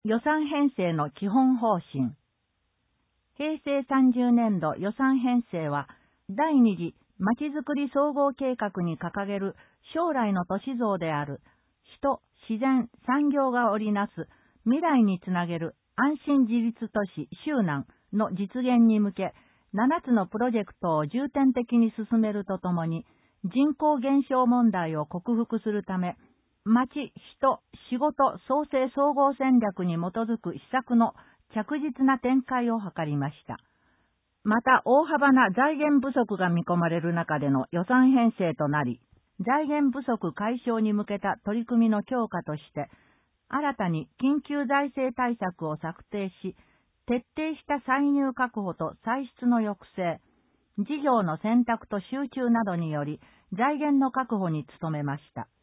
予算編成の基本方針。平成30年度予算編成は、第二次まちづくり総合計画に掲げる将来の都市像である、人、自然、産業が織りなす未来につなげる安心自立都市周南の実現に向け、7つのプロジェクトを重点的に進めるとともに、人口減少問題を克服するため、町、人、仕事創生総合戦略に基づく施策の着実な展開を図りました。また、大幅な財源不足が見込まれる中での予算編成となり、財源不足解消に向けた取り組みの強化として、新たに緊急財政対策を策定し、徹底した歳入確保と歳出の抑制、事業の選択と集中などにより財源の確保に努めました。